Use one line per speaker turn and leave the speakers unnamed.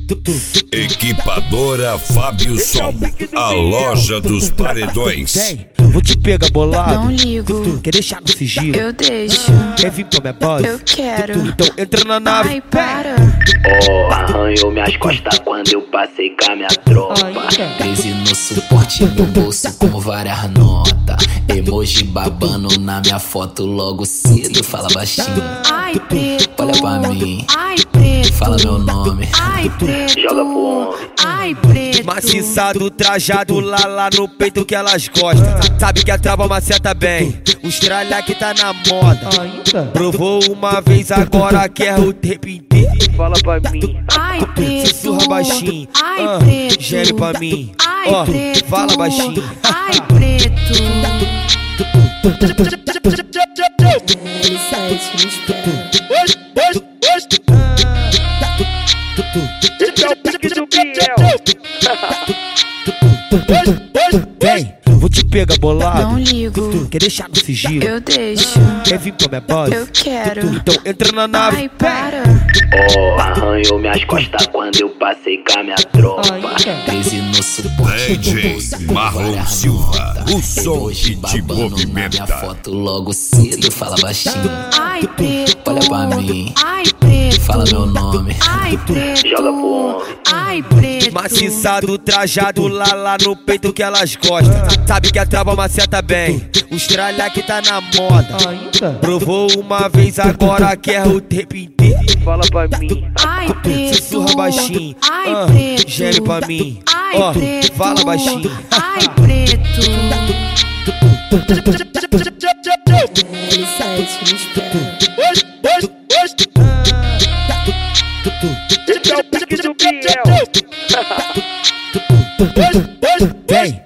Equipadora Fábio Som, a loja dos paredões.
Vou te pegar bolado.
Não ligo.
Quer deixar no sigilo?
Eu deixo.
Quer vir pra minha base?
Eu quero.
Então entra na nave.
Ai, para.
Oh, arranhou minhas costas quando eu passei com a minha tropa.
13 no suporte, no bolso com várias notas. Emoji babando na minha foto logo cedo. Fala baixinho,
Ai, preto.
olha pra mim,
Ai, preto.
fala meu nome.
Ai, preto.
Joga pro homem.
Ai, preto.
Maciçado, trajado lá no peito que elas gostam. Sabe que a trava maceta bem. Os tralha que tá na moda. Provou uma vez, agora quer o tempo inteiro. Fala pra mim.
Ai, preto.
Sussurra baixinho.
Ai, preto.
Geme pra mim.
Ai,
Ó,
preto.
fala baixinho.
Ai, preto.
Vem, vou te pegar bolado.
Não ligo.
Quer deixar no sigilo?
Eu deixo.
Quer vir pra minha base?
Eu quero.
Então entra na nave.
Ai, para.
Oh, arranhou minhas costas quando eu passei com a minha tropa.
13 no suporte, no
DJ
bolso com
Marlon
várias
Silva,
notas.
o som
Emoji
que te
babando na
movimenta.
minha foto logo cedo. Fala baixinho,
Ai, preto.
olha pra mim,
Ai, preto.
fala meu nome.
Ai, preto.
Joga pro homem.
Ai, preto.
Maciçado, trajado lá no peito que elas gostam. Sabe que a trava maceta bem. Os tralha que tá na moda. Provou uma vez, agora quer o tempo inteiro. Fala pra mim.
Ai, preto.
Sussurra baixinho.
Ai, preto.
Geme pra mim.
Ai,
Ó,
preto.
fala baixinho.
Ai, preto.
Vem,